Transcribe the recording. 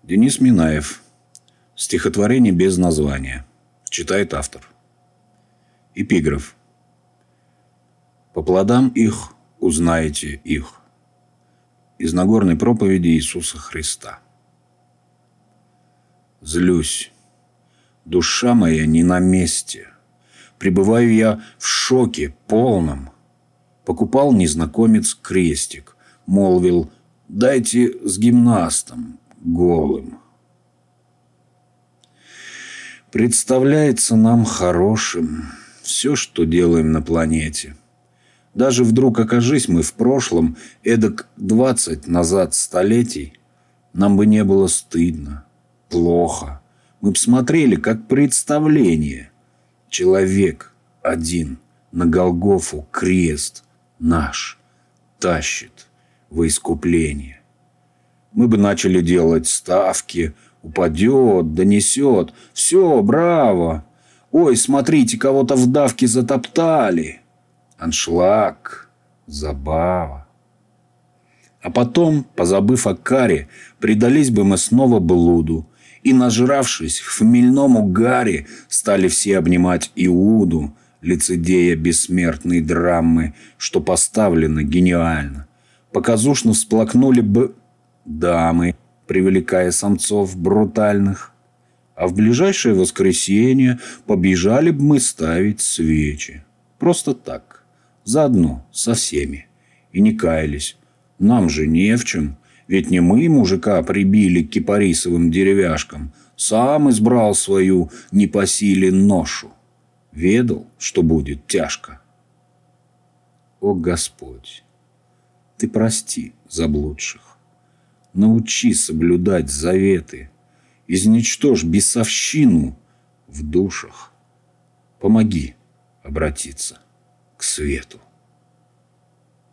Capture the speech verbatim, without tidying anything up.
Денис Минаев. Стихотворение без названия. Читает автор. Эпиграф. По плодам их узнаете их. Из Нагорной проповеди Иисуса Христа. Злюсь. Душа моя не на месте. Пребываю я в шоке полном. Покупал незнакомец крестик. Молвил: дайте с гимнастом голым. Представляется нам хорошим все, что делаем на планете. Даже вдруг окажись мы в прошлом эдак двадцать назад столетий, нам бы не было стыдно, плохо. Мы б смотрели, как представление. Человек один на Голгофу крест наш тащит во искупление. Мы бы начали делать ставки. Упадет, донесет. Все, браво. Ой, смотрите, кого-то в давке затоптали. Аншлаг, забава. А потом, позабыв о каре, предались бы мы снова блуду. И, нажравшись в хмельном угаре, стали все обнимать Иуду, лицедея бессмертной драмы, что поставлено гениально. Показушно всплакнули бы дамы, привлекая самцов брутальных. А в ближайшее воскресенье побежали бы мы ставить свечи. Просто так, заодно со всеми. И не каялись. Нам же не в чем. Ведь не мы мужика прибили к кипарисовым деревяшкам. Сам избрал свою не по силе ношу. Ведал, что будет тяжко. О Господь, Ты прости заблудших. Научи соблюдать заветы. Изничтожь бесовщину в душах. Помоги обратиться к свету.